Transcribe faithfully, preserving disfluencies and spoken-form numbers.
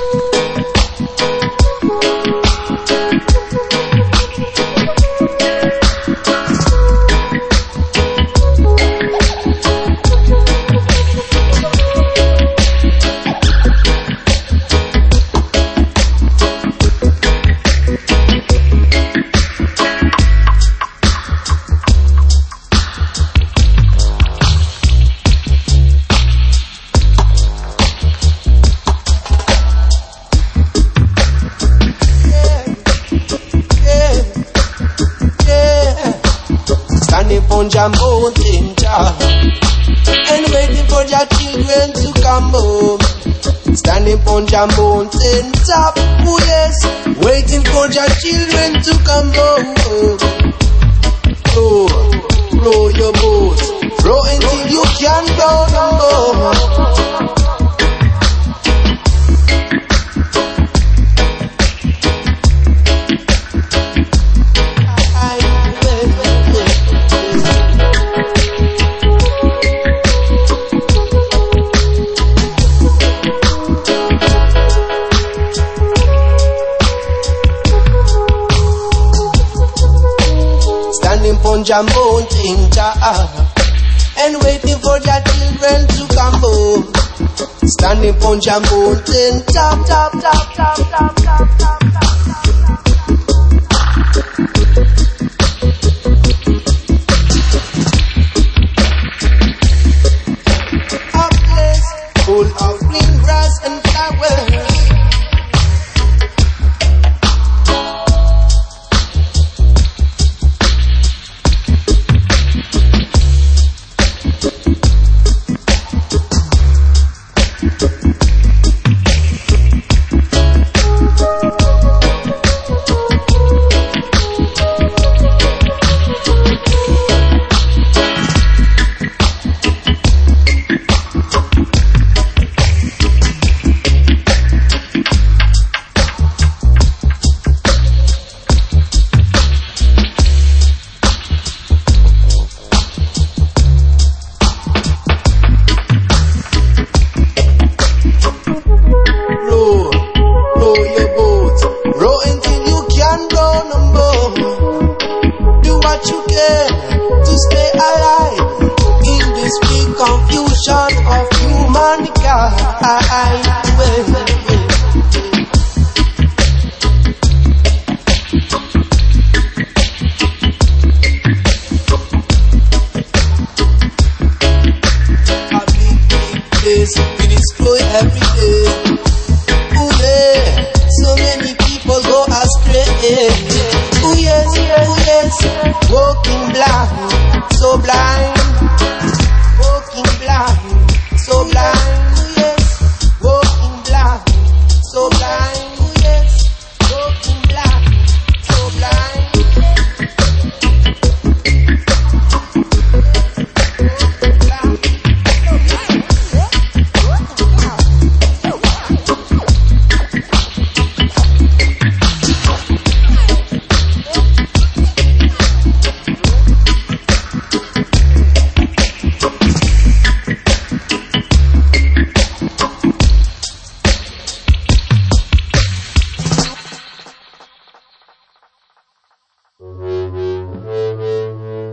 Punja mountain top and waiting for your children to come home. Standing Punja mountain top, oh yes, waiting for your children to come home. Row, row your boat, row until you can go no more. Punja mountain top and waiting for your children to come home. Standing Punja mountain top, top, top, top, top, top, top.